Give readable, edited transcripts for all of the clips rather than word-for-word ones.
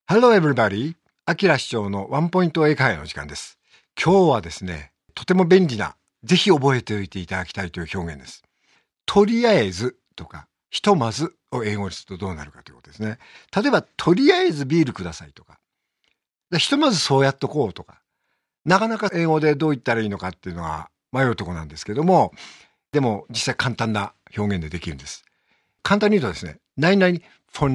Hello everybody! アキラ市長のワンポイント英会話の時間です。今日はですね、とても便利な、ぜひ覚えておいていただきたいという表現です。とりあえずとか、ひとまずを英語にするとどうなるかということですね。例えば、とりあえずビールくださいとか、ひとまずそうやっとこうとか、なかなか英語でどう言ったらいいのかっていうのは迷うところなんですけども、でも実際簡単な表現でできるんです。簡単に言うとですね、何々 for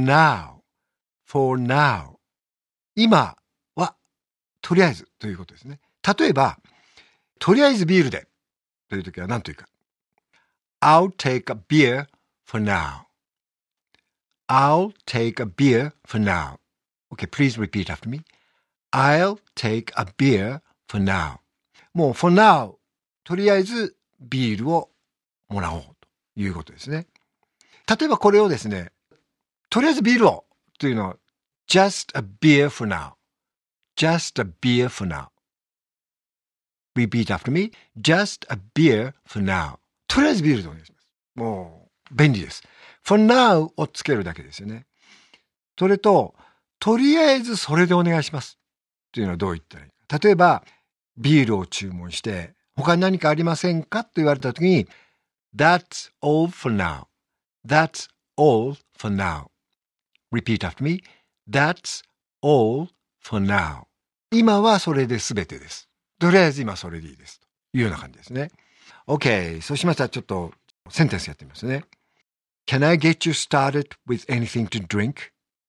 now。今はとりあえずということですね。例えば、とりあえずビールでというときは何というか。I'll take a beer for now.I'll take a beer for now. Okay, please repeat after me. I'll take a beer for now. もう for now とりあえずビールをもらおうということですね。例えばこれをですね、とりあえずビールをというのは just a beer for now.Just a beer for now. Repeat after me. Just a beer for now. とりあえずビールでお願いします。もう、便利です。for now をつけるだけですよね。それと、とりあえずそれでお願いします。というのはどう言ったらいいか。例えば、ビールを注文して、他に何かありませんかと言われたときに、That's all for now. That's all for now. Repeat after me. That's all for now.今はそれで全てです。とりあえず今それでいいです。というような感じですね。OK。そうしましたらちょっとセンテンスやってみますね。Can I get you started with anything to drink?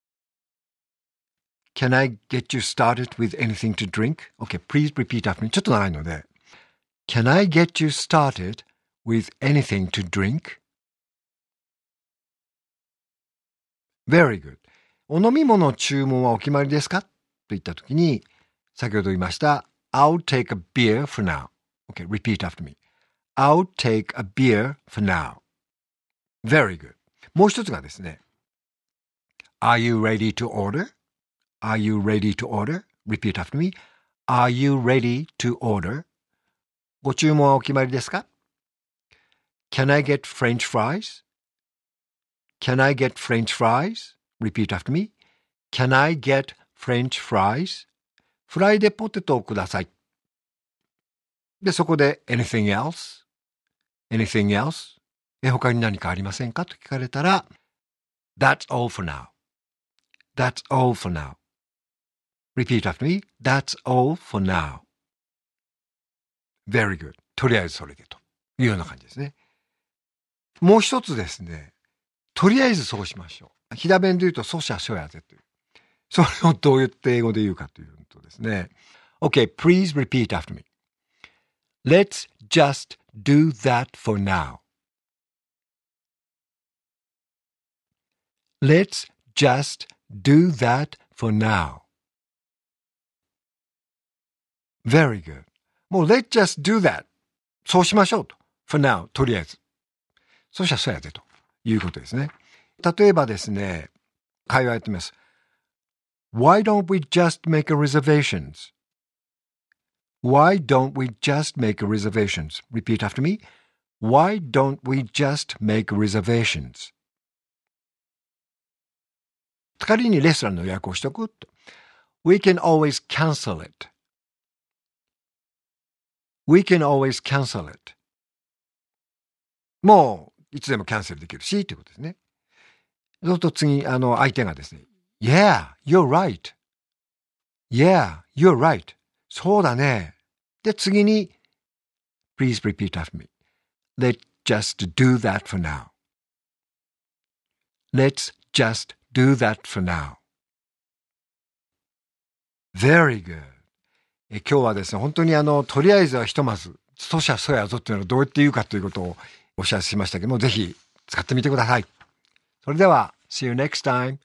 Can I get you started with anything to drink? OK, please repeat after me. ちょっと長いので。Can I get you started with anything to drink? Very good. お飲み物注文はお決まりですかと言ったときに、先ほど言いました I'll take a beer for now. Okay, repeat after me. I'll take a beer for now. Very good. もう一つがですね Are you ready to order? Are you ready to order? Repeat after me. Are you ready to order? ご注文はお決まりですか Can I get French fries? Can I get French fries? Repeat after me. Can I get French fries?フライドポテトをください。で、そこで anything else? Anything else? 他に何かありませんかと聞かれたら That's all for now. That's all for now. Repeat after me. That's all for now. Very good. とりあえずそれでというような感じですね。もう一つですね。とりあえずそうしましょう。平弁で言うとそしゃしょやぜという。それをどう言って英語で言うかというとですね。Okay, please repeat after me. Let's just do that for now. Let's just do that for now. Very good. もう let's just do that. そうしましょうと。for now. とりあえず。そしたらそうやでということですね。例えばですね、会話やってみます。Why don't we just make a reservations?Why don't we just make reservations? Repeat after me. Why don't we just make reservations? 仮にレストランの予約をしとくと。We can always cancel it. We can always cancel it. もういつでもキャンセルできるしということですね。そうすると次、相手がですね。Yeah, you're right. Yeah, you're right. そうだね。で、次に、Please repeat after me. Let's just do that for now. Let's just do that for now. Very good. 今日はですね、本当にとりあえずはひとまず、そしゃそやぞっていうのをどうやって言うかということをお知らせしましたけども、ぜひ使ってみてください。それでは、See you next time.